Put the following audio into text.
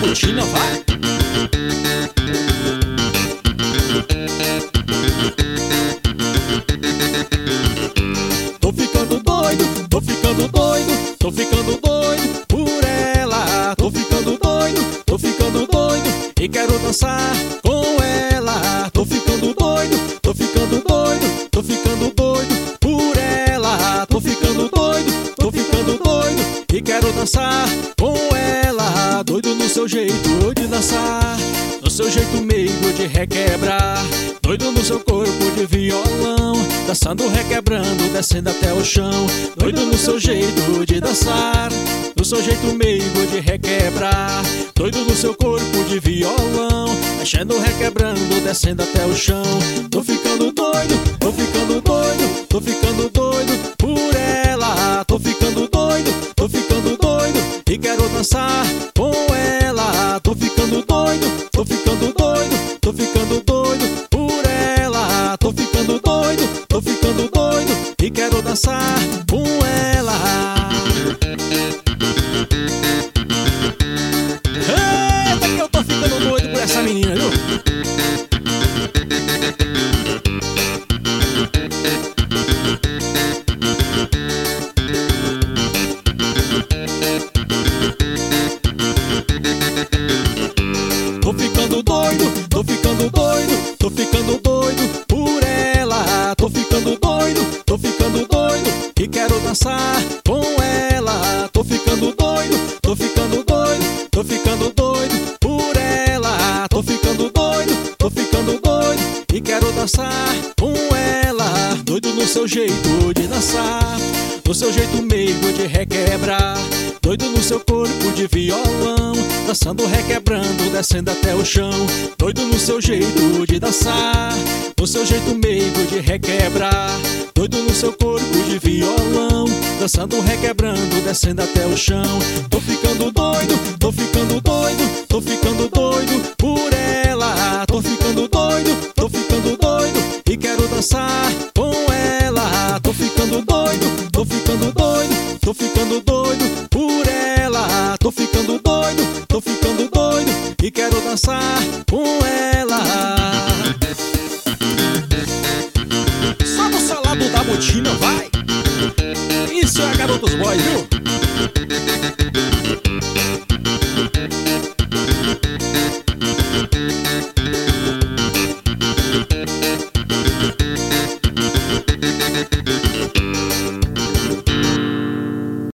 botina, vai. Tô ficando doido, tô ficando doido, tô ficando doido por ela. Tô ficando doido, tô ficando doido e quero dançar com ela. Tô ficando doido, tô ficando doido, tô ficando doido por ela. Tô ficando doido, tô ficando doido e quero dançar com ela. Doido no seu jeito de dançar, no seu jeito meigo de requebrar. Doido no seu corpo de violão, dançando, requebrando, descendo até o chão. Doido no seu jeito de dançar, no seu jeito meigo de requebrar. Doido no seu corpo de violão, mexendo, requebrando, descendo até o chão. Tô ficando doido, tô ficando doido, tô ficando doido por ela. Tô ficando doido, tô ficando doido e quero dançar com ela. Tô ficando doido, tô ficando doido, tô ficando doido por ela. Tô ficando doido, tô ficando doido e quero dançar com ela. Eita, que eu tô ficando doido por essa menina, viu? Tô ficando doido, tô ficando doido, tô ficando doido por ela. Tô ficando doido, tô ficando doido e quero dançar com ela. Tô ficando doido, tô ficando doido, tô ficando doido por ela. Tô ficando doido, tô ficando doido e quero dançar com ela. Doido no seu jeito de dançar, no seu jeito meigo de requebrar. Doido no seu corpo de violão, dançando, requebrando, descendo até o chão. Doido no seu jeito de dançar, no seu jeito meigo de requebrar. Doido no seu corpo de violão, dançando, requebrando, descendo até o chão. Tô ficando doido, tô ficando doido, tô ficando doido por ela. Tô ficando doido, tô ficando doido e quero dançar com ela. Tô ficando doido, tô ficando doido, tô ficando doido por ela. Tô ficando doido, tô ficando doido e quero dançar com ela. Só no salado da botina, vai. Isso é Garotos Boys, viu?